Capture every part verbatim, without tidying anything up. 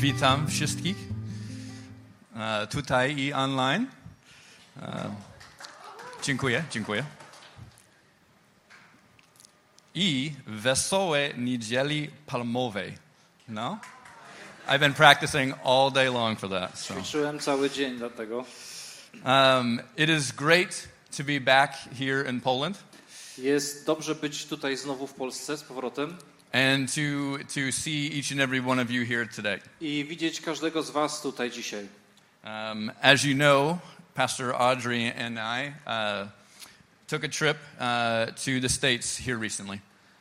Witam wszystkich uh, tutaj i online. Uh, dziękuję, dziękuję. I wesołe niedzieli palmowej. No? I've been practicing all day long for that. So. Ćwiczyłem cały dzień dlatego. Um, it is great to be back here in Poland. Jest dobrze być tutaj znowu w Polsce z powrotem. And to to see each and every one of you here today. I widzieć każdego z was tutaj dzisiaj. Um, as you know, Pastor Audrey and I uh, took a trip uh, to the States here recently.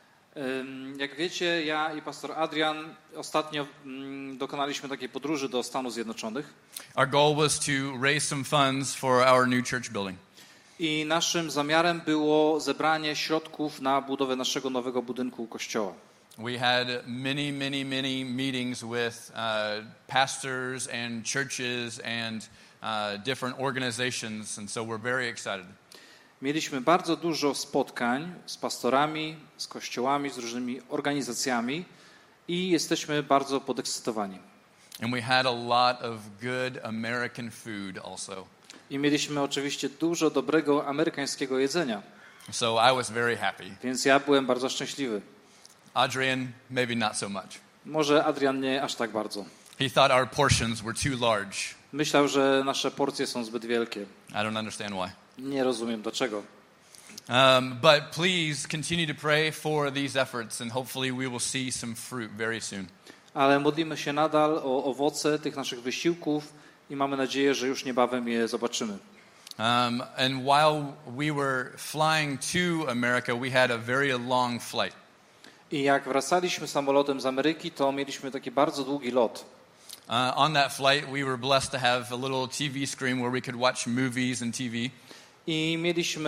Um, jak wiecie, ja i pastor Adrian ostatnio um, dokonaliśmy takiej podróży do Stanów Zjednoczonych. Our goal was to raise some funds for our new church building. I naszym zamiarem było zebranie środków na budowę naszego nowego budynku kościoła. We had many, many, many meetings with uh, pastors and churches and uh, different organizations, and so we're very excited. Mieliśmy bardzo dużo spotkań z pastorami, z kościołami, z różnymi organizacjami i jesteśmy bardzo podekscytowani. And we had a lot of good American food also. I mieliśmy oczywiście dużo dobrego amerykańskiego jedzenia. So I was very happy. Więc ja byłem bardzo szczęśliwy. Adrian, maybe not so much. Może Adrian nie aż tak bardzo. He thought our portions were too large. Myślał, że nasze porcje są zbyt wielkie. I don't understand why. Nie rozumiem dlaczego. Um, but please continue to pray for these efforts and hopefully we will see some fruit very soon. Ale modlimy się nadal o owoce tych naszych wysiłków i mamy nadzieję, że już niebawem je zobaczymy. Um, and while we were flying to America, we had a very long flight. I jak wracaliśmy samolotem z Ameryki, to mieliśmy taki bardzo długi lot. Uh, on that flight, we were blessed to have a little T V screen where we could watch movies and T V. I mieliśmy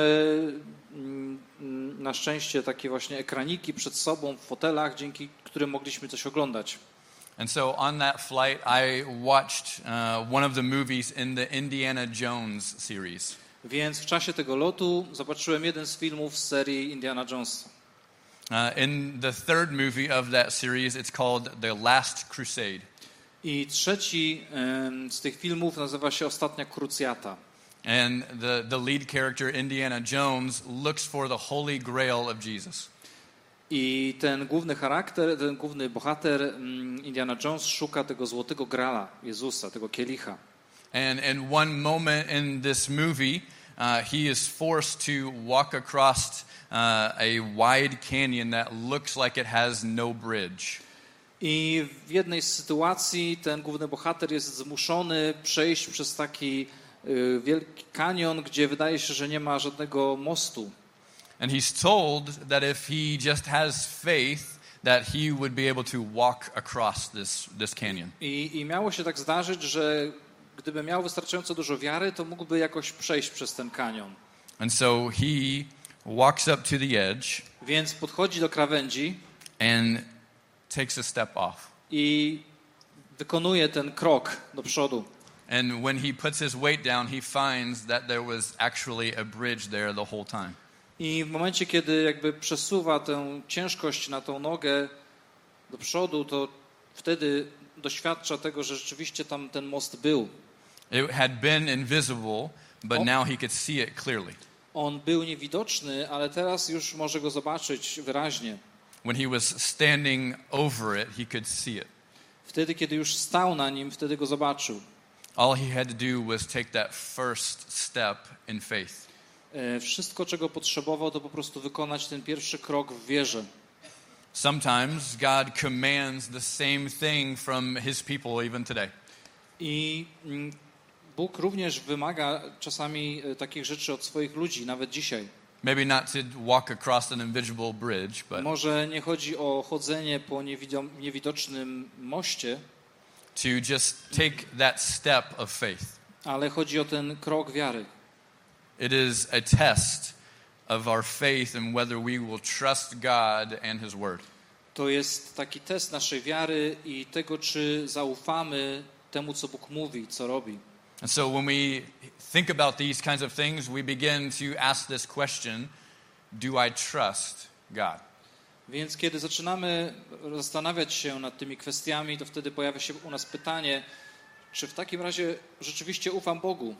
mm, na szczęście takie właśnie ekraniki przed sobą w fotelach, dzięki którym mogliśmy coś oglądać. And so on that flight, I watched uh, one of the movies in the Indiana Jones series. Więc w czasie tego lotu zobaczyłem jeden z filmów z serii Indiana Jonesa. Uh, in the third movie of that series, it's called The Last Crusade. I trzeci um, z tych filmów nazywa się Ostatnia Krucjata. And the, the lead character, Indiana Jones, looks for the Holy Grail of Jesus. I ten główny charakter, ten główny bohater um, Indiana Jones szuka tego złotego grala Jezusa, tego kielicha. And in one moment in this movie, uh, he is forced to walk across uh, a wide canyon that looks like it has no bridge. I w jednej z sytuacji ten główny bohater jest zmuszony przejść przez taki y, wielki kanion, gdzie wydaje się, że nie ma żadnego mostu. And he's told that if he just has faith, that he would be able to walk across this, this canyon. I, I miało się tak zdarzyć, że gdyby miał wystarczająco dużo wiary, to mógłby jakoś przejść przez ten kanion. And so he walks up to the edge. Więc podchodzi do krawędzi And takes a step off. I wykonuje ten krok do przodu. And when he puts his weight down, he finds that there was actually a bridge there the whole time. I w momencie, kiedy jakby przesuwa tę ciężkość na tą nogę do przodu, to wtedy doświadcza tego, że rzeczywiście tam ten most był. It had been invisible, but O. now he could see it clearly. On był niewidoczny, ale teraz już może go zobaczyć wyraźnie. When he was standing over it, he could see it. Wtedy, kiedy już stał na nim, wtedy go zobaczył. All he had to do was take that first step in faith. Wszystko, czego potrzebował, to po prostu wykonać ten pierwszy krok w wierze. Sometimes God commands the same thing from his people even today. I Bóg również wymaga czasami takich rzeczy od swoich ludzi, nawet dzisiaj. Maybe not to walk across an invisible bridge, but może nie chodzi o chodzenie po niewidocznym moście, to just take that step of faith. Ale chodzi o ten krok wiary. It is a test of our faith and whether we will trust God and his word. To jest taki test naszej wiary i tego, czy zaufamy temu, co Bóg mówi, co robi. And so when we think about these kinds of things, we begin to ask this question, do I trust God? Więc kiedy zaczynamy zastanawiać się nad tymi kwestiami, to wtedy pojawia się u nas pytanie, czy w takim razie rzeczywiście ufam Bogu?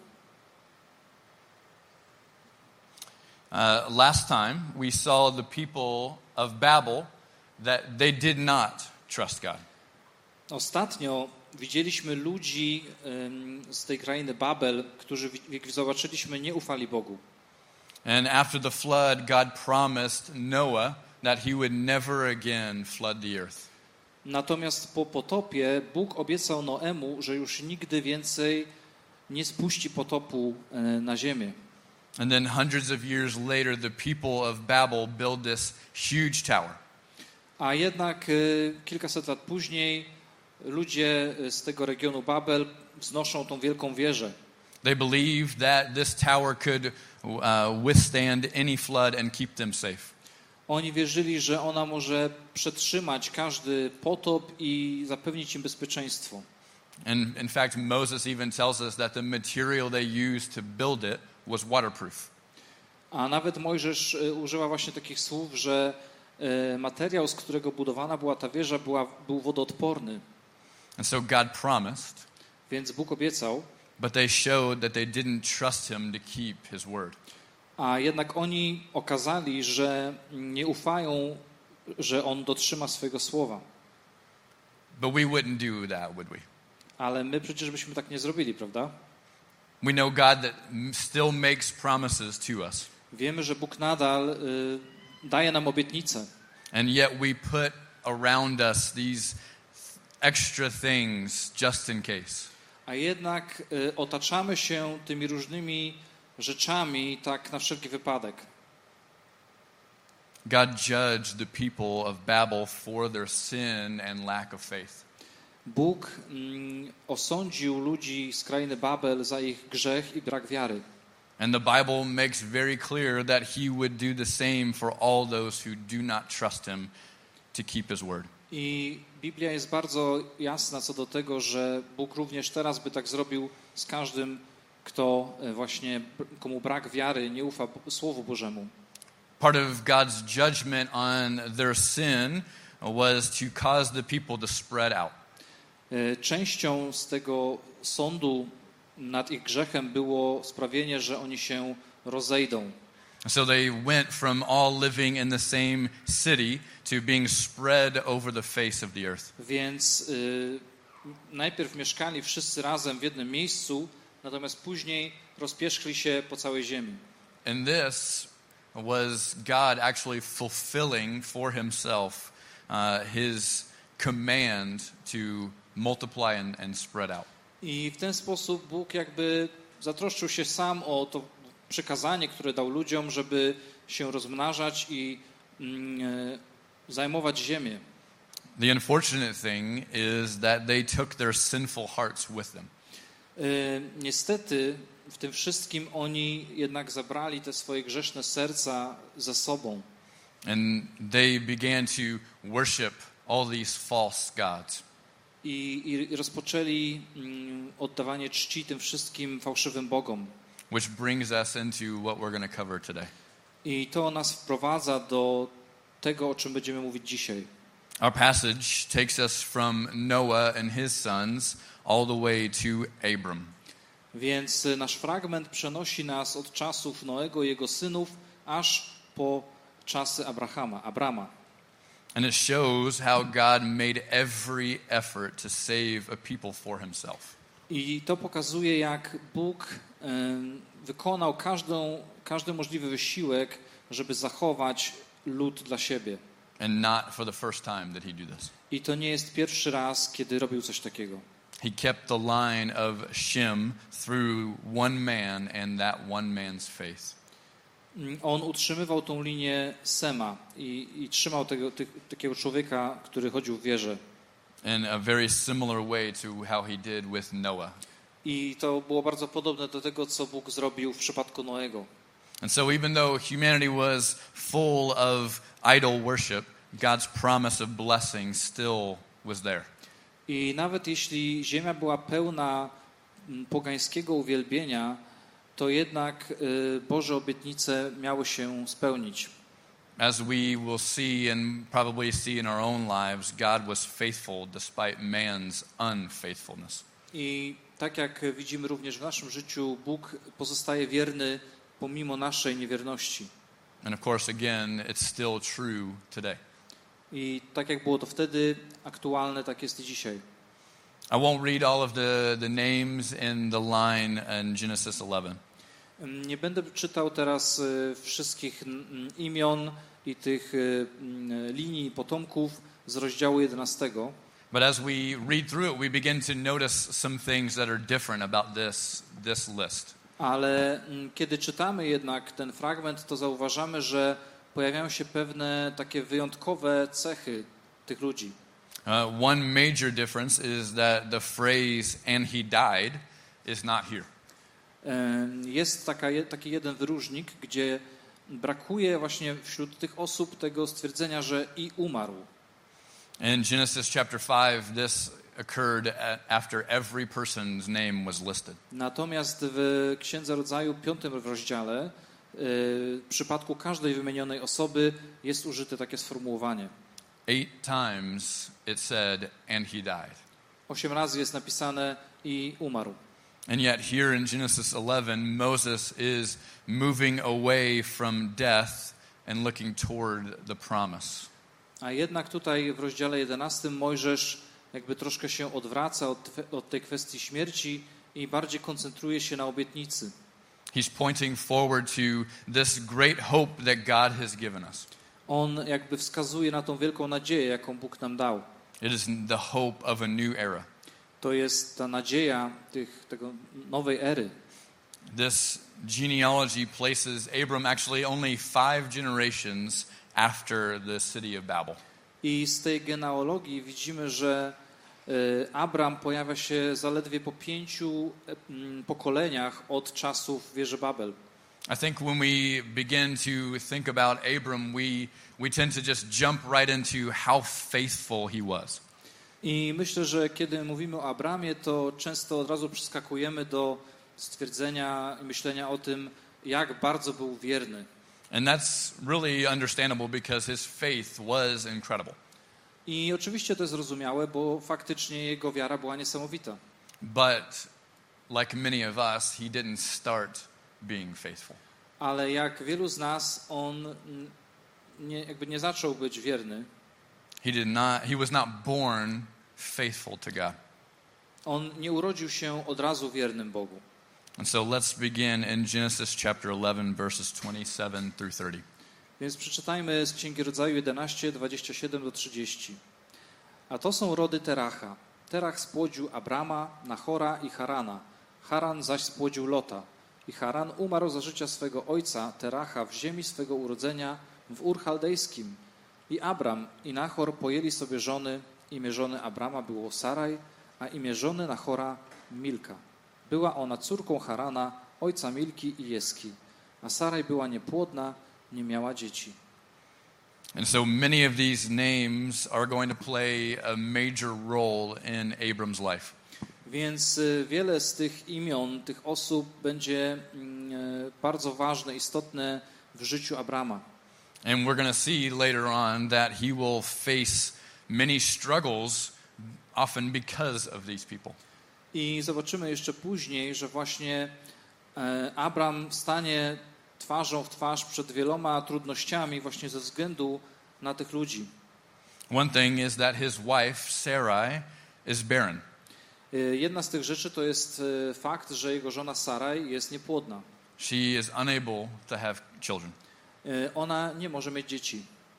Uh, last time we saw the people of Babel that they did not trust God. Ostatnio widzieliśmy ludzi ym, z tej krainy Babel, którzy, jak zobaczyliśmy, nie ufali Bogu. And after the flood, God promised Noah that he would never again flood the earth. Natomiast po potopie Bóg obiecał Noemu, że już nigdy więcej nie spuści potopu e, na ziemię. And then hundreds of years later, the people of Babel build this huge tower. A jednak e, kilkaset lat później ludzie z tego regionu Babel wznoszą tą wielką wieżę. They believed that this tower could uh, withstand any flood and keep them safe. Oni wierzyli, że ona może przetrzymać każdy potop i zapewnić im bezpieczeństwo. And in fact, Moses even tells us that the material they used to build it was waterproof. A nawet Mojżesz e, używa właśnie takich słów, że e, materiał, z którego budowana była ta wieża, była, był wodoodporny. And so God promised, Więc Bóg obiecał, but they showed that they didn't trust him to keep his word. a jednak oni okazali, że nie ufają, że On dotrzyma swojego słowa. But we wouldn't do that, would we? Ale my przecież byśmy tak nie zrobili, prawda? We know God that still makes promises to us. Wiemy, że Bóg nadal y, daje nam obietnice. And yet we put around us these extra things just in case. A jednak y, otaczamy się tymi różnymi rzeczami tak na wszelki wypadek. God judged the people of Babel for their sin and lack of faith. Bóg mm, osądził ludzi z krainy Babel za ich grzech i brak wiary. And the Bible makes very clear that he would do the same for all those who do not trust him to keep his word. I Biblia jest bardzo jasna co do tego, że Bóg również teraz by tak zrobił z każdym, kto właśnie, komu brak wiary, nie ufa Słowu Bożemu. Part of God's judgment on their sin was to cause the people to spread out. Częścią z tego sądu nad ich grzechem było sprawienie, że oni się rozejdą. So they went from all living in the same city to being spread over the face of the earth. Więc y, najpierw mieszkali wszyscy razem w jednym miejscu, natomiast później rozpierzchli się po całej ziemi. And this was God actually fulfilling for himself uh, his command to multiply and, and spread out. I w ten sposób Bóg jakby zatroszczył się sam o to przykazanie, które dał ludziom, żeby się rozmnażać i mm, zajmować ziemię. The unfortunate thing is that they took their sinful hearts with them. Y, niestety w tym wszystkim oni jednak zabrali te swoje grzeszne serca ze sobą. And they began to worship all these false gods. I, i rozpoczęli mm, oddawanie czci tym wszystkim fałszywym bogom. Which brings us into what we're going to cover today. I to nas wprowadza do tego, o czym będziemy mówić dzisiaj. Our passage takes us from Noah and his sons all the way to Abram. Więc nasz fragment przenosi nas od czasów Noego i jego synów aż po czasy Abrahama, Abrama. And it shows how God made every effort to save a people for himself. I to pokazuje, jak Bóg y, wykonał każdą, każdy możliwy wysiłek, żeby zachować lud dla siebie. And not for the first time did he do this. I to nie jest pierwszy raz, kiedy robił coś takiego. He kept the line of Shem through one man and that one man's faith. On utrzymywał tą linię Sema i, i trzymał tego, ty, takiego człowieka, który chodził w wierze. In a very similar way to how he did with Noah. I to było bardzo podobne do tego, co Bóg zrobił w przypadku Noego. And so even though humanity was full of idol worship, God's promise of blessing still was there. I nawet jeśli ziemia była pełna pogańskiego uwielbienia, to jednak Boże obietnice miały się spełnić. As we will see and probably see in our own lives, God was faithful despite man's unfaithfulness. I tak jak widzimy również w naszym życiu, Bóg pozostaje wierny pomimo naszej niewierności. And of course, again, it's still true today. I tak jak było to wtedy, aktualne, tak jest i dzisiaj. I won't read all of the, the names in the line in Genesis eleven. Nie będę czytał teraz e, wszystkich mm, imion i tych e, mm, linii potomków z rozdziału jedenastego. But as we read through it, we begin to notice some things that are different about this, this list. Ale mm, kiedy czytamy jednak ten fragment, to zauważamy, że pojawiają się pewne takie wyjątkowe cechy tych ludzi. Uh, one major difference is that the phrase "and he died" is not here. E, Jest taka, je- taki jeden wyróżnik, gdzie brakuje właśnie wśród tych osób tego stwierdzenia, że i umarł. In Genesis chapter five, this occurred a- after every person's name was listed. Natomiast w Księdze Rodzaju, piątym rozdziale, e, w przypadku każdej wymienionej osoby jest użyte takie sformułowanie. Eight times it said, "and he died." Osiem razy jest napisane i umarł. And yet here in Genesis eleven, Moses is moving away from death and looking toward the promise. A jednak tutaj w rozdziale jedenastym Mojżesz jakby troszkę się odwraca od, od tej kwestii śmierci i bardziej koncentruje się na obietnicy. He's pointing forward to this great hope that God has given us. On jakby wskazuje na tą wielką nadzieję, jaką Bóg nam dał. It is the hope of a new era. To jest ta nadzieja tych, tego nowej ery. This genealogy places Abram actually only five generations after the city of Babel. I z tej genealogii widzimy, że e, Abram pojawia się zaledwie po pięciu e, m, pokoleniach od czasów wieży Babel. I think when we begin to think about Abram, we, we tend to just jump right into how faithful he was. I myślę, że kiedy mówimy o Abramie, to często od razu przeskakujemy do stwierdzenia i myślenia o tym, jak bardzo był wierny. And that's really understandable because his faith was incredible. I oczywiście to jest zrozumiałe, bo faktycznie jego wiara była niesamowita. But like many of us, he didn't start being faithful. Ale jak wielu z nas, on mm, nie, jakby nie zaczął być wierny. He did not he was not born faithful to God. On nie urodził się od razu wiernym Bogu. And so let's begin in Genesis chapter eleven verses twenty-seven through thirty. Więc przeczytajmy z Księgi Rodzaju jedenaście, dwadzieścia siedem do trzydziestu. A to są rody Teracha. Terach spłodził Abrama, Nachora i Harana. Haran zaś spłodził Lota. I Haran umarł za życia swego ojca Teracha w ziemi swego urodzenia w Ur Chaldejskim. I Abram i Nachor pojęli sobie żony. Imię żony Abrama było Saraj, a imię żony Nachora Milka. Była ona córką Harana, ojca Milki i Jeski. A Saraj była niepłodna, nie miała dzieci. And so many of these names are going to play a major role in Abram's life. Więc y, wiele z tych imion, tych osób będzie y, bardzo ważne, istotne w życiu Abrama. And we're going to see later on that he will face many struggles often because of these people. I zobaczymy jeszcze później, że właśnie e, Abram stanie twarzą w twarz przed wieloma trudnościami właśnie ze względu na tych ludzi. One thing is that his wife Sarai is barren. E, Jedna z tych rzeczy to jest e, fakt, że jego żona Saraj jest niepłodna. She is unable to have children. E, Ona nie może mieć dzieci.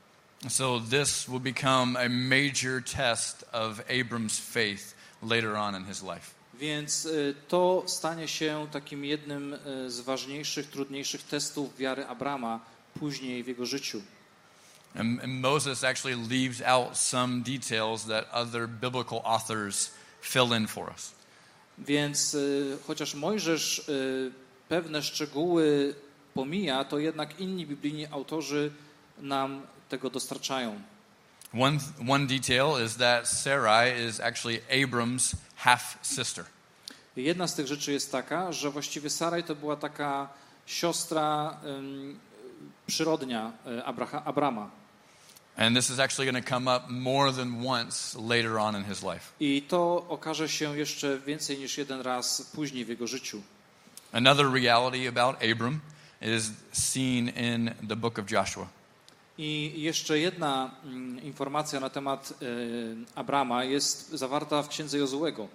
So this will become a major test of Abram's faith later on in his life. Więc e, to stanie się takim jednym e, z ważniejszych, trudniejszych testów wiary Abrama później w jego życiu. And, and Moses actually leaves out some details that other biblical authors fill in for us. Więc e, chociaż Mojżesz e, pewne szczegóły pomija, to jednak inni biblijni autorzy nam tego dostarczają. One, one detail is that Sarai is actually Abram's half-sister. Jedna z tych rzeczy jest taka, że właściwie Saraj to była taka siostra, ym, przyrodnia Abraha, Abrama. And this is actually going to come up more than once later on in his life. I to okaże się jeszcze więcej niż jeden raz później w jego życiu. Another reality about Abram is seen in the book of Joshua. I jeszcze jedna mm, informacja na temat y, Abrama jest zawarta w księdze Jozuego.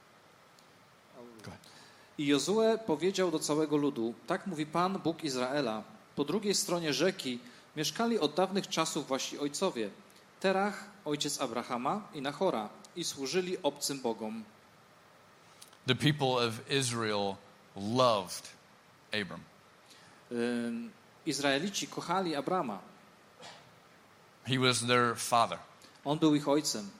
I Jozue powiedział do całego ludu: tak mówi Pan, Bóg Izraela, po drugiej stronie rzeki mieszkali od dawnych czasów wasi ojcowie, Terach, ojciec Abrahama i Nachora, i służyli obcym bogom. The people of Israel loved Abram. Y, Izraelici kochali Abrama. He was their father. On był ich ojcem.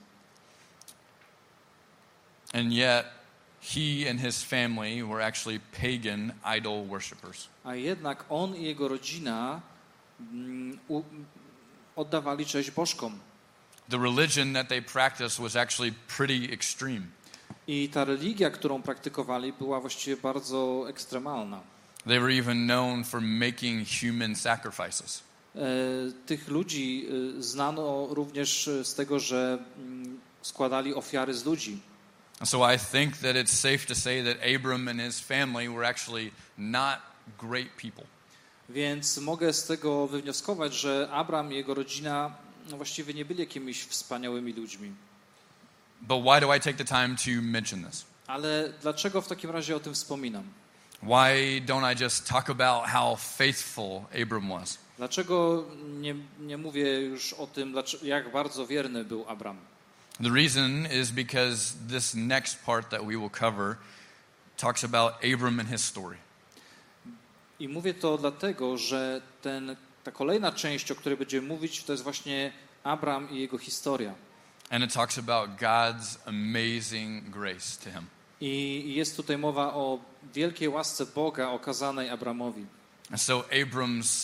And yet he and his family were actually pagan idol worshippers. A jednak on i jego rodzina mm, u, oddawali cześć bożkom. The religion that they practiced was actually pretty extreme. I ta religia, którą praktykowali, była właściwie bardzo ekstremalna. They were even known for making human sacrifices. E, tych ludzi e, znano również z tego, że mm, składali ofiary z ludzi. So I think that it's safe to say that Abram and his family were actually not great people. Więc mogę z tego wywnioskować, że Abram i jego rodzina no, właściwie nie byli jakimiś wspaniałymi ludźmi. But why do I take the time to mention this? Ale dlaczego w takim razie o tym wspominam? Why don't I just talk about how faithful Abram was? Dlaczego nie, nie mówię już o tym, jak bardzo wierny był Abram? The reason is because this next part that we will cover talks about Abram and his story. I mówię to dlatego, że ten, ta kolejna część, o której będziemy mówić, to jest właśnie Abram i jego historia. And it talks about God's amazing grace to him. I jest tutaj mowa o wielkiej łasce Boga okazanej Abramowi. And so Abram's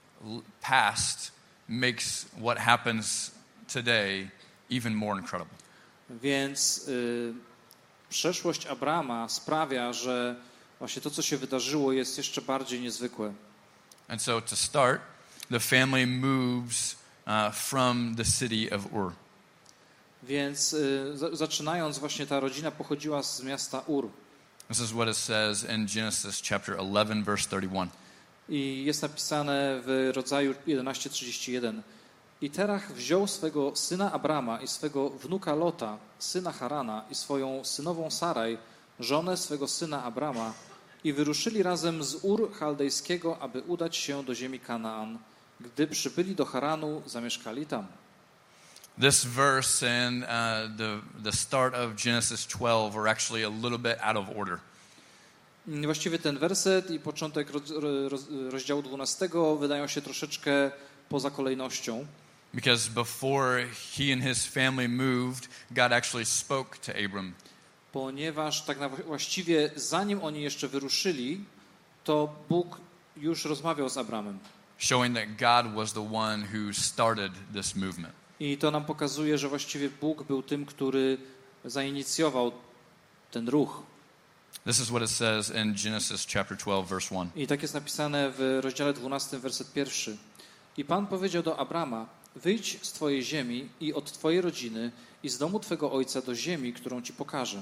past makes what happens today even more incredible. Więc y, przeszłość Abrama sprawia, że właśnie to, co się wydarzyło, jest jeszcze bardziej niezwykłe. And so to start, the family moves uh, from the city of Ur. Więc y, za, zaczynając, właśnie ta rodzina pochodziła z miasta Ur. This is what it says in Genesis chapter eleven, verse thirty-one. I jest napisane w Rodzaju jedenaście trzydzieści jeden. I Terach wziął swego syna Abrama i swego wnuka Lota, syna Harana, i swoją synową Saraj, żonę swego syna Abrama, i wyruszyli razem z Ur Chaldejskiego, aby udać się do ziemi Kanaan. Gdy przybyli do Haranu, zamieszkali tam. This verse and uh, the the start of Genesis twelve are actually a little bit out of order. Właściwie ten werset i początek roz, roz, rozdziału dwunastego wydają się troszeczkę poza kolejnością. Because before he and his family moved, God actually spoke to Abram. Ponieważ tak na właściwie zanim oni jeszcze wyruszyli, to Bóg już rozmawiał z Abramem. Showing that God was the one who started this movement. I to nam pokazuje, że właściwie Bóg był tym, który zainicjował ten ruch. This is what it says in Genesis chapter twelve, verse one. I tak jest napisane w rozdziale dwunastym, werset pierwszy. I Pan powiedział do Abrama: wyjdź z twojej ziemi i od twojej rodziny i z domu twego ojca do ziemi, którą ci pokażę.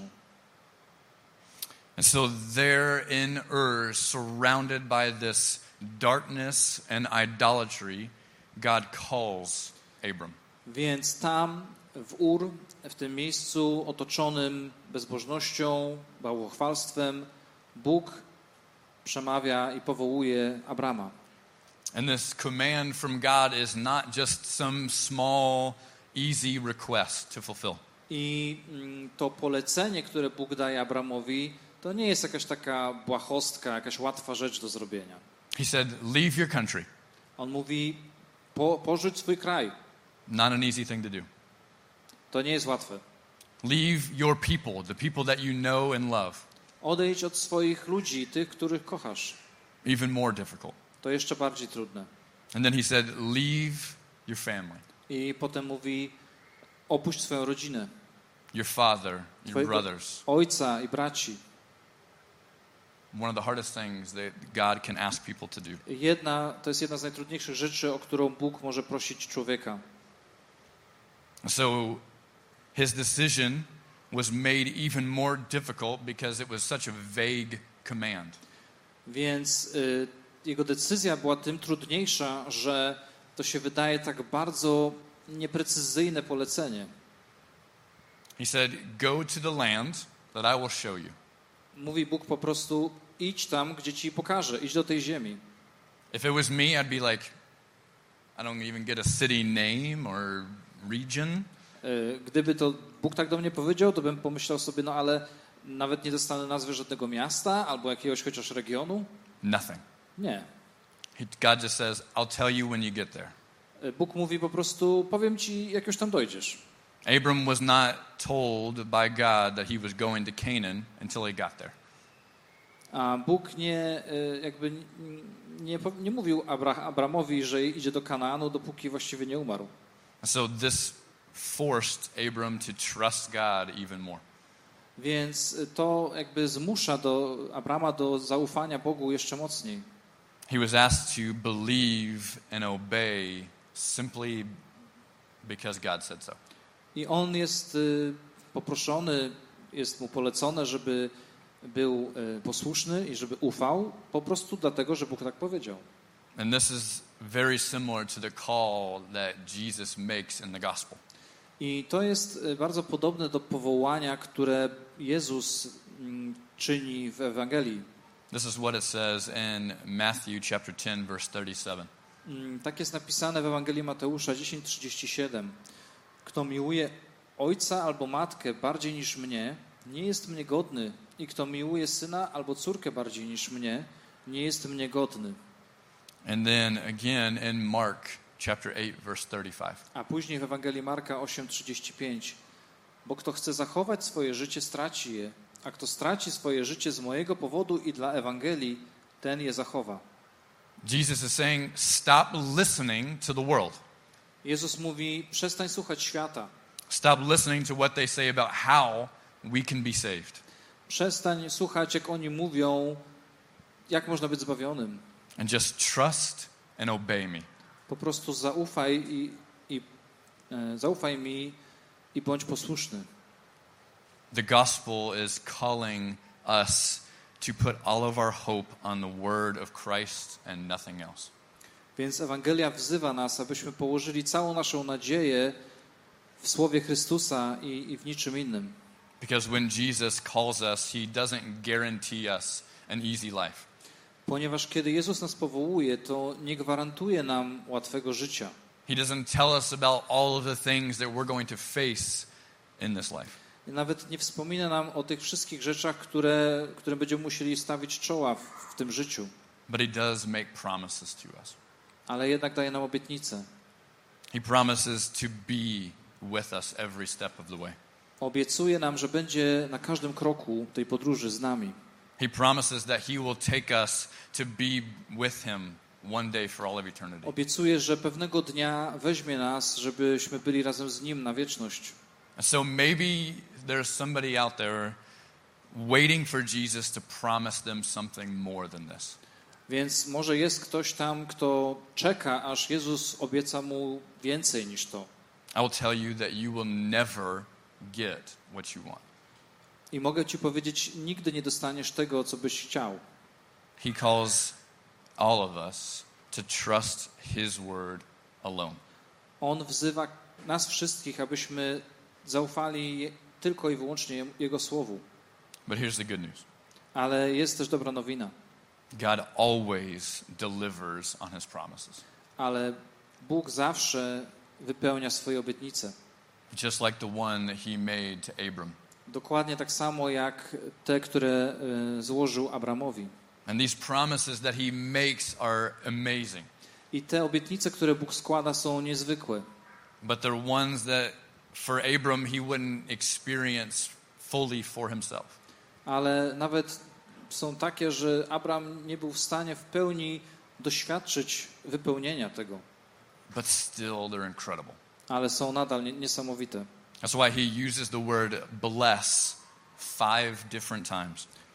And so there in Ur, surrounded by this darkness and idolatry, God calls Abram. Więc tam w Ur, w tym miejscu otoczonym bezbożnością, bałwochwalstwem, Bóg przemawia i powołuje Abrama. And this command from God is not just some small, easy request to fulfill. I to polecenie, które Bóg daje Abramowi, to nie jest jakaś taka błahostka, jakaś łatwa rzecz do zrobienia. He said, leave your country. On mówi, po, porzuć swój kraj. Not an easy thing to do. To nie jest łatwe. Leave your people, the people that you know and love. Odejdź od swoich ludzi, tych, których kochasz. Even more difficult. To jeszcze bardziej trudne. And then he said, leave your family. I potem mówi, opuść swoją rodzinę. Your father, your Twojego brothers. ojca i braci. one of the hardest things that God can ask people to do. Jedna, to jest jedna z najtrudniejszych rzeczy, o którą Bóg może prosić człowieka. So his decision was made even more difficult because it was such a vague command. Więc y, jego decyzja była tym trudniejsza, że to się wydaje tak bardzo nieprecyzyjne polecenie. He said, "Go to the land that I will show you." Mówi Bóg po prostu, idź tam, gdzie ci pokażę, idź do tej ziemi. If it was me, I'd be like, I don't even get a city name or region. Y, Gdyby to Bóg tak do mnie powiedział, to bym pomyślał sobie, no ale nawet nie dostanę nazwy żadnego miasta albo jakiegoś chociaż regionu. Nothing. Nie. He, God just says, I'll tell you when you get there. Y, Bóg mówi po prostu, powiem ci, jak już tam dojdziesz. Abram was not told by God that he was going to Canaan until he got there. A Bóg nie, y, jakby nie, nie mówił Abra- Abramowi, że idzie do Kanaanu, dopóki właściwie nie umarł. So this forced Abram to trust God even more. Więc to jakby zmusza do Abrama do zaufania Bogu jeszcze mocniej. He was asked to believe and obey simply because God said so. I on jest y, poproszony, jest mu polecone, żeby był y, posłuszny i żeby ufał, po prostu dlatego, że Bóg tak powiedział. And this is very similar to the call that Jesus makes in the gospel. I to jest y, bardzo podobne do powołania, które Jezus mm, czyni w Ewangelii. This is what it says in Matthew chapter ten verse thirty-seven. Mm, Tak jest napisane w Ewangelii Mateusza dziesięć trzydzieści siedem. Kto miłuje ojca albo matkę bardziej niż mnie, nie jest mnie godny. I kto miłuje syna albo córkę bardziej niż mnie, nie jest mnie godny. And then again in Mark chapter eight verse thirty-five. A później w Ewangelii Marka osiem trzydzieści pięć. Bo kto chce zachować swoje życie, straci je. A kto straci swoje życie z mojego powodu i dla Ewangelii, ten je zachowa. Jesus is saying, stop listening to the world. Jezus mówi, przestań słuchać świata. Stop listening to what they say about how we can be saved. Przestań słuchać, jak oni mówią, jak można być zbawionym. And just trust and obey me. Po prostu zaufaj i, i e, zaufaj mi i bądź posłuszny. The gospel is calling us to put all of our hope on the word of Christ and nothing else. Więc Ewangelia wzywa nas, abyśmy położyli całą naszą nadzieję w Słowie Chrystusa i, i w niczym innym. Because when Jesus calls us, he doesn't guarantee us an easy life. Ponieważ kiedy Jezus nas powołuje, to nie gwarantuje nam łatwego życia. He doesn't tell us about all of the things that we're going to face in this life. I nawet nie wspomina nam o tych wszystkich rzeczach, które, które będziemy musieli stawić czoła w, w tym życiu. But he does make promises to us. Ale jednak daje nam obietnicę. He promises to be with us every step of the way. Obiecuje nam, że będzie na każdym kroku tej podróży z nami. He promises that he will take us to be with him one day for all of eternity. Obiecuje, że pewnego dnia weźmie nas, żebyśmy byli razem z Nim na wieczność. So maybe there's somebody out there waiting for Jesus to promise them something more than this. Więc może jest ktoś tam, kto czeka, aż Jezus obieca mu więcej niż to. I will tell you that you will never get what you want. I mogę ci powiedzieć, nigdy nie dostaniesz tego, co byś chciał. He calls all of us to trust his word alone. On wzywa nas wszystkich, abyśmy zaufali tylko i wyłącznie Jego Słowu. But here's the good news. Ale jest też dobra nowina. God always delivers on his promises. Ale Bóg zawsze wypełnia swoje obietnice. Just like the one he made to Abram. Dokładnie tak samo jak te, które y, złożył Abramowi. And these promises that he makes are amazing. I te obietnice, które Bóg składa, są niezwykłe. But they're ones that for Abram he wouldn't experience fully for himself. Ale nawet są takie, że Abram nie był w stanie w pełni doświadczyć wypełnienia tego. But still they're incredible. Ale są nadal niesamowite. That's why he uses the word bless five different times.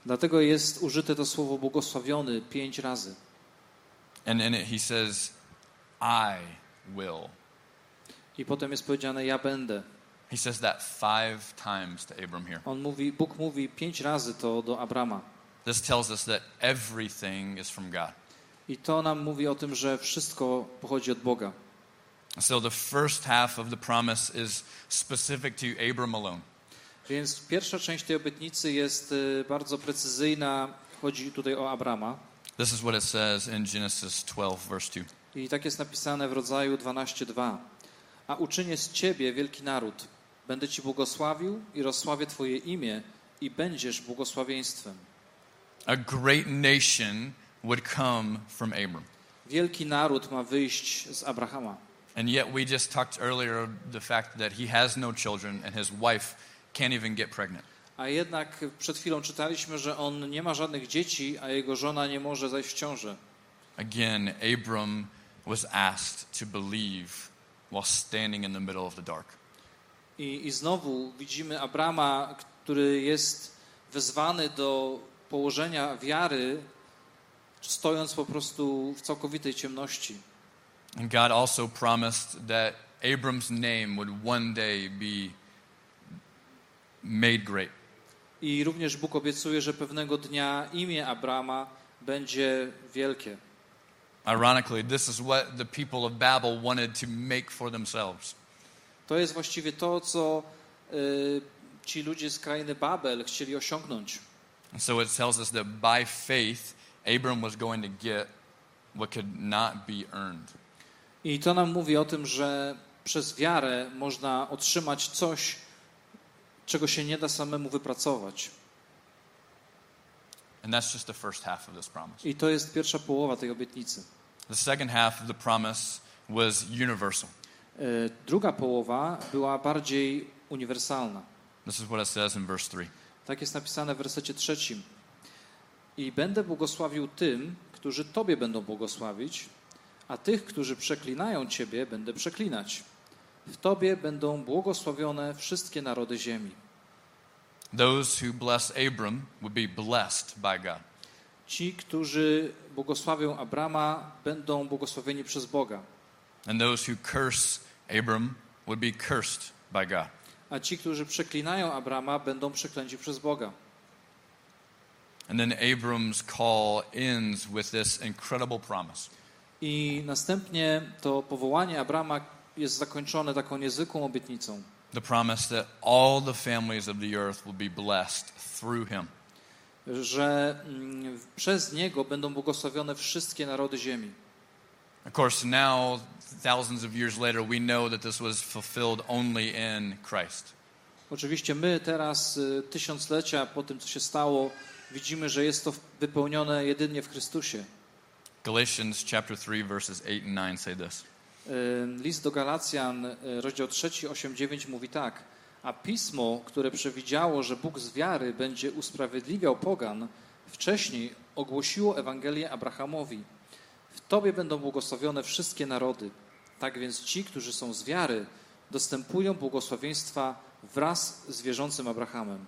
Dlatego jest użyte to słowo błogosławiony pięć razy. And in it he says, I will. I potem jest powiedziane ja będę. He says that five times to Abram here. On mówi, Bóg mówi pięć razy to do Abrama. This tells us that everything is from God. I to nam mówi o tym, że wszystko pochodzi od Boga. So the first half of the promise is specific to Abram alone. Więc pierwsza część tej obietnicy jest y, bardzo precyzyjna. Chodzi tutaj o Abrama. This is what it says in Genesis twelve, verse two. I tak jest napisane w Rodzaju dwanaście dwa. A uczynię z ciebie wielki naród. Będę ci błogosławił i rozsławię twoje imię i będziesz błogosławieństwem. A great nation would come from Abram. Wielki naród ma wyjść z Abrahama. And yet we just talked earlier the fact that he has no children and his wife can't even get pregnant. A jednak przed chwilą czytaliśmy, że on nie ma żadnych dzieci, a jego żona nie może zajść w ciążę. Again, Abram was asked to believe while standing in the middle of the dark. I, I znowu widzimy Abrama, który jest wezwany do położenia wiary, stojąc po prostu w całkowitej ciemności. And God also promised that Abram's name would one day be made great. I również Bóg obiecuje, że pewnego dnia imię Abrama będzie wielkie. Ironically, this is what the people of Babel wanted to make for themselves. To jest właściwie to, co y, ci ludzie z krainy Babel chcieli osiągnąć. And so it tells us that by faith, Abram was going to get what could not be earned. I to nam mówi o tym, że przez wiarę można otrzymać coś, czego się nie da samemu wypracować. And that's just the first half of this promise. I to jest pierwsza połowa tej obietnicy. The second half of the promise was universal. Y, druga połowa była bardziej uniwersalna. This is what it says in verse three. Tak jest napisane w wersecie trzecim. I będę błogosławił tym, którzy Tobie będą błogosławić, a tych, którzy przeklinają Ciebie, będę przeklinać. W Tobie będą błogosławione wszystkie narody ziemi. Those who bless Abram would be blessed by God. Ci, którzy błogosławią Abrama, będą błogosławieni przez Boga. And those who curse Abram would be cursed by God. A ci, którzy przeklinają Abrama, będą przeklęci przez Boga. And then Abram's call ends with this incredible promise. I następnie to powołanie Abrama jest zakończone taką niezwykłą obietnicą. The promise that all the families of the earth will be blessed through him. Że mm, przez niego będą błogosławione wszystkie narody ziemi. Of course, now, thousands of years later, we know that this was fulfilled only in Christ. Oczywiście my teraz, y, tysiąclecia po tym, co się stało, widzimy, że jest to wypełnione jedynie w Chrystusie. Galatians chapter three, verses eight and nine say this. Y, List do Galacjan, y, rozdział trzeci, osiem, dziewięć mówi tak. A Pismo, które przewidziało, że Bóg z wiary będzie usprawiedliwiał pogan, wcześniej ogłosiło Ewangelię Abrahamowi. W Tobie będą błogosławione wszystkie narody. Tak więc ci, którzy są z wiary, dostępują błogosławieństwa wraz z wierzącym Abrahamem.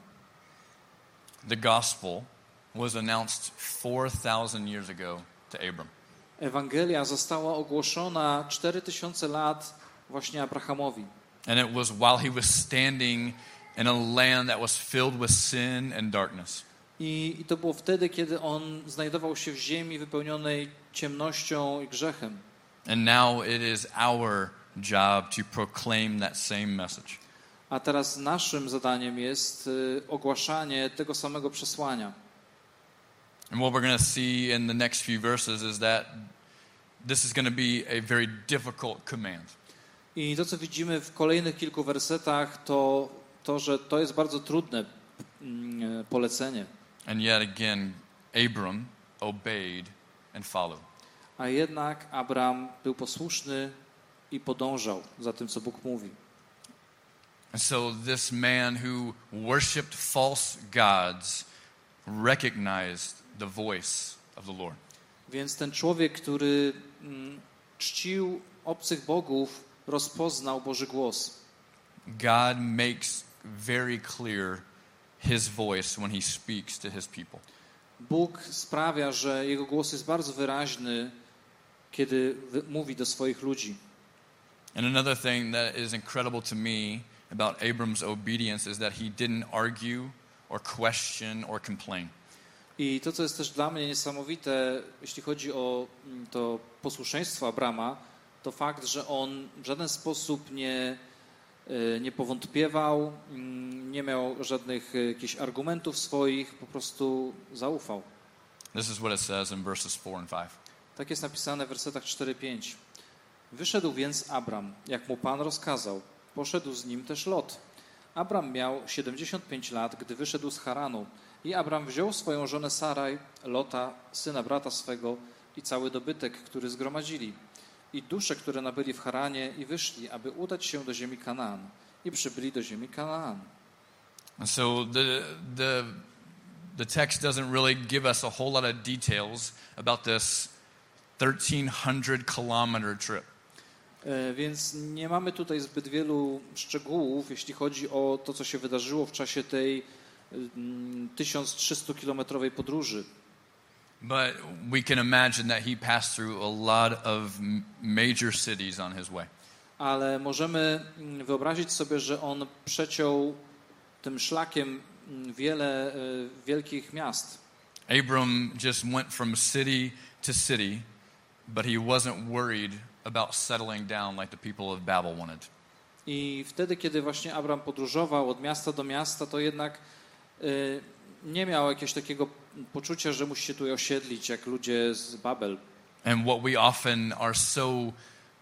The gospel was announced four thousand years ago to Abram. Ewangelia została ogłoszona cztery tysiące lat właśnie Abrahamowi. And it was while he was standing in a land that was filled with sin and darkness. I, I to było wtedy, kiedy on znajdował się w ziemi wypełnionej ciemnością i grzechem. And now it is our job to proclaim that same message. A teraz naszym zadaniem jest y, ogłaszanie tego samego przesłania. And what we're going to see in the next few verses is that this is going to be a very difficult command. I to, co widzimy w kolejnych kilku wersetach, to to, że to jest bardzo trudne mm, polecenie. And yet again, Abram obeyed and followed. A jednak Abram był posłuszny i podążał za tym, co Bóg mówi. And so this man who worshipped false gods recognized the voice of the Lord. Więc ten człowiek, który mm, czcił obcych bogów, rozpoznał Boży głos. God makes very clear his voice when he speaks to his people. Bóg sprawia, że Jego głos jest bardzo wyraźny, kiedy mówi do swoich ludzi. And another thing that is incredible to me about Abram's obedience is that he didn't argue or question or complain. I to, co jest też dla mnie niesamowite, jeśli chodzi o to posłuszeństwo Abrama, to fakt, że on w żaden sposób nie, nie powątpiewał, nie miał żadnych jakichś argumentów swoich, po prostu zaufał. This is what it says in verses four and five. Tak jest napisane w wersetach cztery pięć. Wyszedł więc Abram, jak mu Pan rozkazał. Poszedł z nim też Lot. Abram miał siedemdziesiąt pięć lat, gdy wyszedł z Haranu. I Abram wziął swoją żonę Saraj, Lota, syna brata swego i cały dobytek, który zgromadzili. I dusze, które nabyli w Haranie i wyszli, aby udać się do ziemi Kanaan. I przybyli do ziemi Kanaan. And so the, the, the text doesn't really give us a whole lot of details about this thirteen hundred kilometer trip. Więc nie mamy tutaj zbyt wielu szczegółów, jeśli chodzi o to, co się wydarzyło w czasie tej tysiąc trzysta kilometrowej podróży. But we can imagine that he passed through a lot of major cities on his way. Ale możemy wyobrazić sobie, że on przeciął tym szlakiem wiele wielkich miast. Abram just went from city to city, but he wasn't worried about settling down like the people of Babel wanted. I wtedy, kiedy właśnie Abram podróżował od miasta do miasta, to jednak y, nie miał jakiegoś takiego poczucia, że musi się tu osiedlić, jak ludzie z Babel. And what we often are so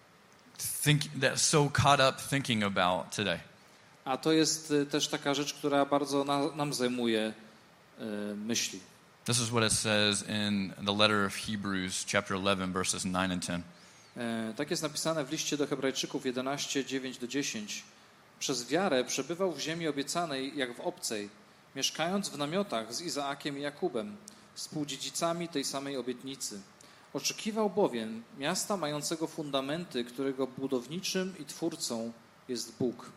think that so caught up thinking about today. A to jest y, też taka rzecz, która bardzo na, nam zajmuje y, myśli. This is what it says in the letter of Hebrews, chapter eleven, verses nine and ten. Tak jest napisane w liście do Hebrajczyków jedenaście, dziewięć do dziesięć. Przez wiarę przebywał w ziemi obiecanej jak w obcej, mieszkając w namiotach z Izaakiem i Jakubem, współdziedzicami tej samej obietnicy. Oczekiwał bowiem miasta mającego fundamenty, którego budowniczym i twórcą jest Bóg.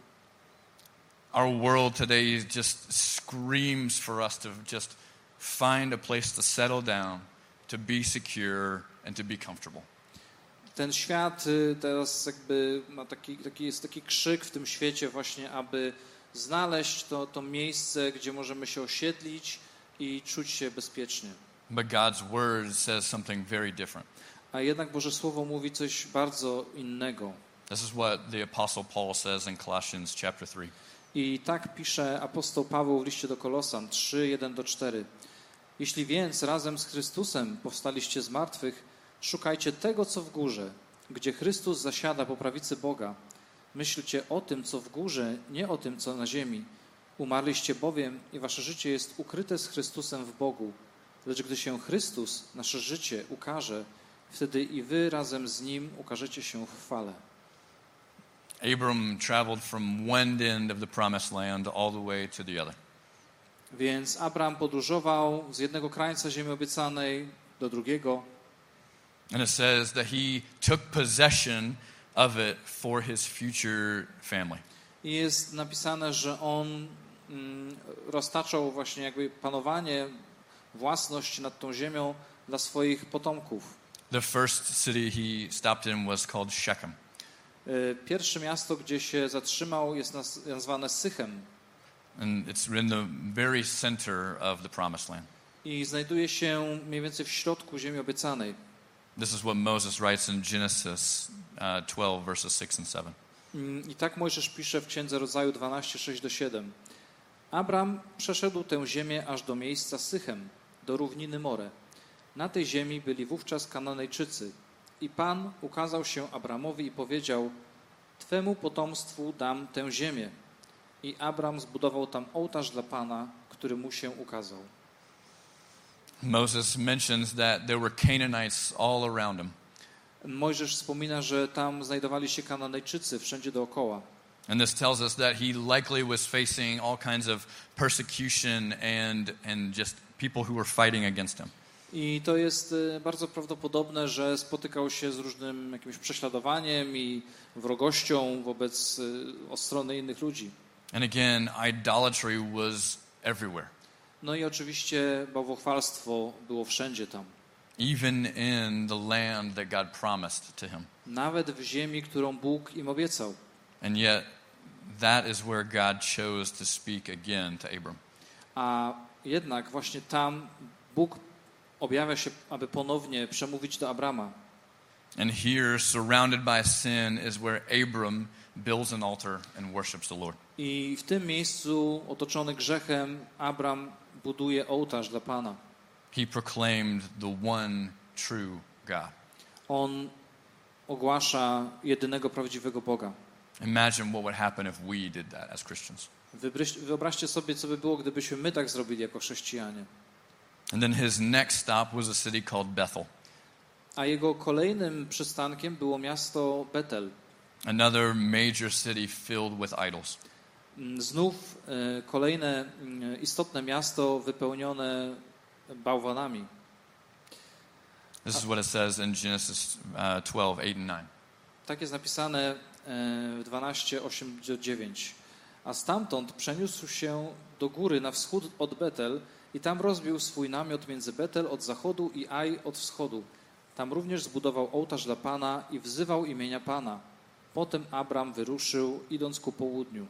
Our world today just screams for us to just find a place to settle down, to be secure and to be comfortable. Ten świat teraz jakby ma taki, taki, jest taki krzyk w tym świecie właśnie, aby znaleźć to, to miejsce, gdzie możemy się osiedlić i czuć się bezpiecznie. But God's word says something very different. A jednak Boże Słowo mówi coś bardzo innego. This is what the Apostle Paul says in Colossians chapter three. I tak pisze apostoł Paweł w liście do Kolosan trzy, jeden do czterech. Jeśli więc razem z Chrystusem powstaliście z martwych, szukajcie tego, co w górze, gdzie Chrystus zasiada po prawicy Boga. Myślcie o tym, co w górze, nie o tym, co na ziemi. Umarliście bowiem i wasze życie jest ukryte z Chrystusem w Bogu. Lecz gdy się Chrystus, nasze życie, ukaże, wtedy i wy razem z Nim ukażecie się w chwale. Abram traveled from one end of the promised land all the way to the other. Więc Abram podróżował z jednego krańca ziemi obiecanej do drugiego. And it says that he took possession of it for his future family. I jest napisane, że on mm, roztaczał właśnie jakby panowanie, własność nad tą ziemią dla swoich potomków. The first city he stopped in was called Shechem. Pierwsze miasto, gdzie się zatrzymał, jest nazwane Sychem. And it's in the very center of the promised land. I znajduje się mniej więcej w środku ziemi obiecanej. This is what Moses writes in Genesis uh, twelve, verses six and seven. I tak Mojżesz pisze w Księdze Rodzaju dwanaście, sześć do siedem. Abram przeszedł tę ziemię aż do miejsca Sychem, do równiny More. Na tej ziemi byli wówczas Kananejczycy. I Pan ukazał się Abramowi i powiedział: Twemu potomstwu dam tę ziemię. I Abram zbudował tam ołtarz dla Pana, który mu się ukazał. Moses mentions that there were Canaanites all around him. Mojżesz wspomina, że tam znajdowali się Kananejczycy wszędzie dookoła. And this tells us that he likely was facing all kinds of persecution and and just people who were fighting against him. I to jest bardzo prawdopodobne, że spotykał się z różnym jakimś prześladowaniem i wrogością wobec od strony innych ludzi. And again, idolatry was everywhere. No i oczywiście bałwochwalstwo było wszędzie tam. Even in the land that God promised to him. Nawet w ziemi, którą Bóg im obiecał. And yet, that is where God chose to speak again to Abram. A jednak właśnie tam Bóg objawia się, aby ponownie przemówić do Abrama. And here, surrounded by sin, is where Abram builds an altar and worships the Lord. I w tym miejscu, otoczony grzechem, Abram buduje ołtarz dla Pana. He proclaimed the one true God. On ogłasza jedynego prawdziwego Boga. Imagine what would happen if we did that as Christians. Wyobraźcie sobie, co by było, gdybyśmy my tak zrobili jako chrześcijanie. And then his next stop was a city called Bethel. A jego kolejnym przystankiem było miasto Betel. Another major city filled with idols. Znów e, kolejne e, istotne miasto wypełnione bałwanami. This is what it says in Genesis uh, twelve, eight and nine. Tak jest napisane e, w dwanaście, osiem do dziewięć. A stamtąd przeniósł się do góry na wschód od Betel i tam rozbił swój namiot między Betel od zachodu i Aj od wschodu. Tam również zbudował ołtarz dla Pana i wzywał imienia Pana. Potem Abram wyruszył, idąc ku południu.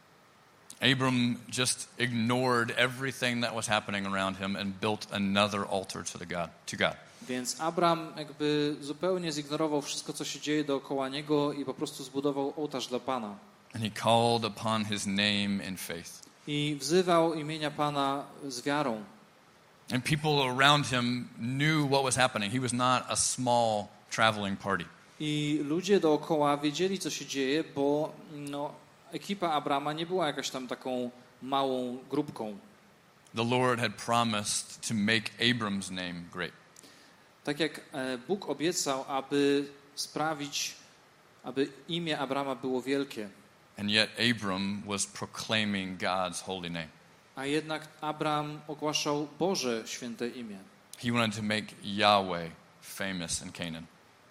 Abram just ignored everything that was happening around him and built another altar to the God, to God. Więc Abram jakby zupełnie zignorował wszystko, co się dzieje dookoła niego i po prostu zbudował ołtarz dla Pana. And he called upon his name in faith. I wzywał imienia Pana z wiarą. And people around him knew what was happening. He was not a small traveling party. I ludzie dookoła wiedzieli, co się dzieje, bo no, ekipa Abrama nie była jakaś tam taką małą grupką. The Lord had promised to make Abram's name great. Tak jak Bóg obiecał, aby sprawić, aby imię Abrama było wielkie. And yet Abram was proclaiming God's holy name. A jednak Abram ogłaszał Boże święte imię. He wanted to make Yahweh famous in Canaan.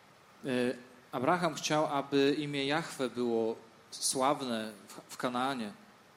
Abraham chciał, aby imię Jahwe było sławne w Kanaanie.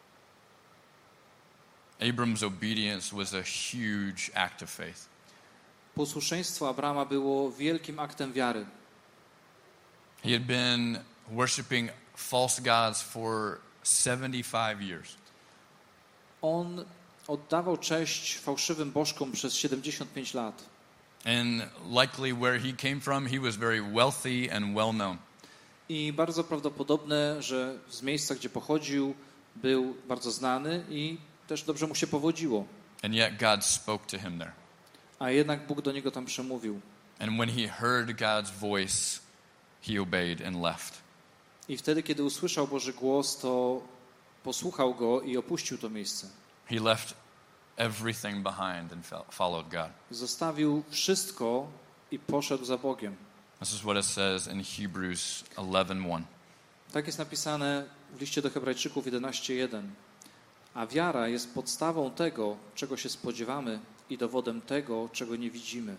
Abram's obedience was a huge act of faith. Posłuszeństwo Abrama było wielkim aktem wiary. He had been worshiping false gods for seventy-five years. On oddawał cześć fałszywym bożkom przez siedemdziesiąt pięć lat. And likely where he came from, he was very wealthy and well known. I bardzo prawdopodobne, że z miejsca, gdzie pochodził, był bardzo znany i też dobrze mu się powodziło. And yet God spoke to him there. A jednak Bóg do niego tam przemówił. And when he heard God's voice, he obeyed and left. I wtedy, kiedy usłyszał Boży głos, to posłuchał go i opuścił to miejsce. He left everything behind and followed God. Zostawił wszystko i poszedł za Bogiem. This is what it says in Hebrews eleven one. Tak jest napisane w liście do Hebrajczyków jedenaście jeden. A wiara jest podstawą tego, czego się spodziewamy i dowodem tego, czego nie widzimy.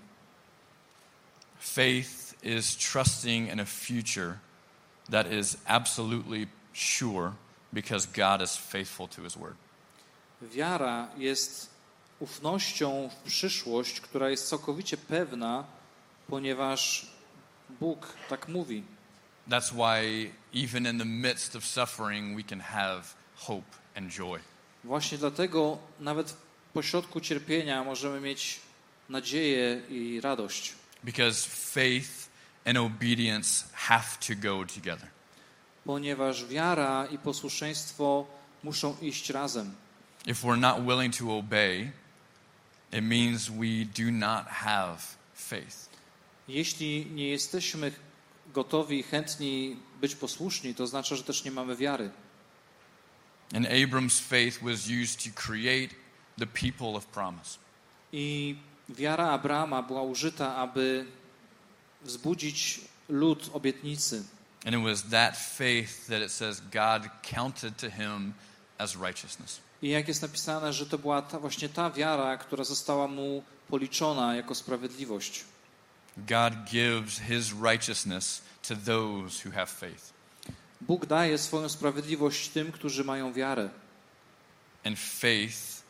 Faith is trusting in a future that is absolutely sure because God is faithful to his word. Wiara jest ufnością w przyszłość, która jest całkowicie pewna, ponieważ Bóg tak mówi. That's why even in the midst of suffering we can have hope and joy. Właśnie dlatego nawet w pośrodku cierpienia możemy mieć nadzieję i radość. Because faith and obedience have to go together. Ponieważ wiara i posłuszeństwo muszą iść razem. If we're not willing to obey, it means we do not have faith. Jeśli nie jesteśmy gotowi i chętni być posłuszni, to oznacza, że też nie mamy wiary. And Abram's faith was used to create the people of promise. I wiara Abrama była użyta, aby wzbudzić lud obietnicy. And it was that faith that it says God counted to him as righteousness. I jak jest napisane, że to była ta, właśnie ta wiara, która została mu policzona jako sprawiedliwość. God gives his righteousness to those who have faith. Bóg daje swoją sprawiedliwość tym, którzy mają wiarę. And faith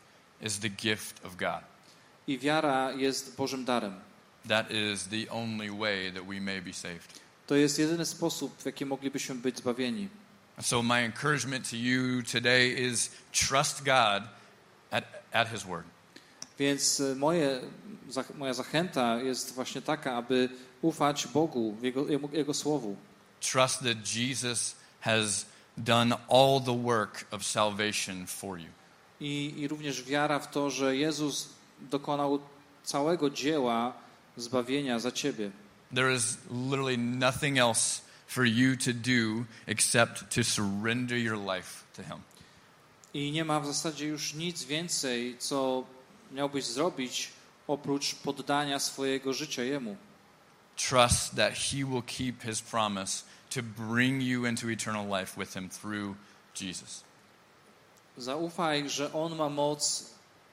is the gift of God. I wiara jest Bożym darem. That is the only way that we may be saved. To jest jedyny sposób, w jaki moglibyśmy być zbawieni. So my encouragement to you today is trust God at, at His word. Więc moje, moja zachęta jest właśnie taka, aby ufać Bogu, Jego, Jego Słowu. Trust that Jesus has done all the work of salvation for you. I, I również wiara w to, że Jezus dokonał całego dzieła zbawienia za ciebie. There is literally nothing else for you to do except to surrender your life to Him. I nie ma w zasadzie już nic więcej, co miałbyś zrobić, oprócz poddania swojego życia Jemu. Trust that He will keep His promise to bring you into eternal life with Him through Jesus. Zaufaj, że On ma moc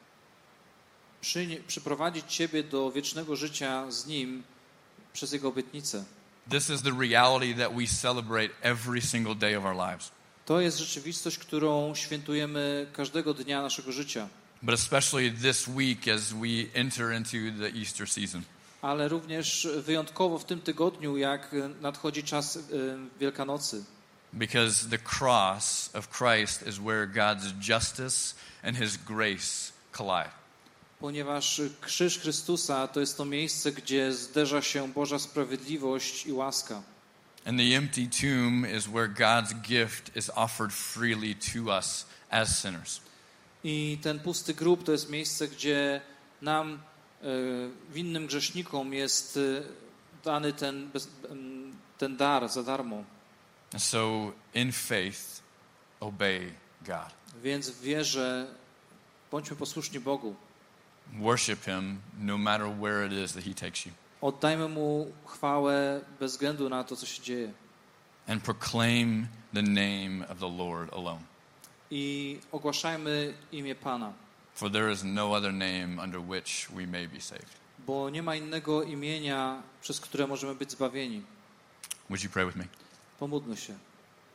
przy, przyprowadzić ciebie do wiecznego życia z Nim przez Jego obietnicę. This is the reality that we celebrate every single day of our lives. To jest rzeczywistość, którą świętujemy każdego dnia naszego życia. But especially this week as we enter into the Easter season. Ale również wyjątkowo w tym tygodniu, jak nadchodzi czas Wielkanocy. Because the cross of Christ is where God's justice and His grace collide. Ponieważ krzyż Chrystusa to jest to miejsce, gdzie zderza się Boża sprawiedliwość i łaska. And the empty tomb is where God's gift is offered freely to us as sinners. I ten pusty grób to jest miejsce, gdzie nam, winnym grzesznikom, jest dany ten, ten dar za darmo. So in faith, obey God. Więc w wierze bądźmy posłuszni Bogu. Worship Him no matter where it is that He takes you. Oddajmy Mu chwałę bez względu na to, co się dzieje. And proclaim the name of the Lord alone. I ogłaszajmy imię Pana. For there is no other name under which we may be saved. Bo nie ma innego imienia, przez które możemy być zbawieni. Would you pray with me? Pomódlmy się.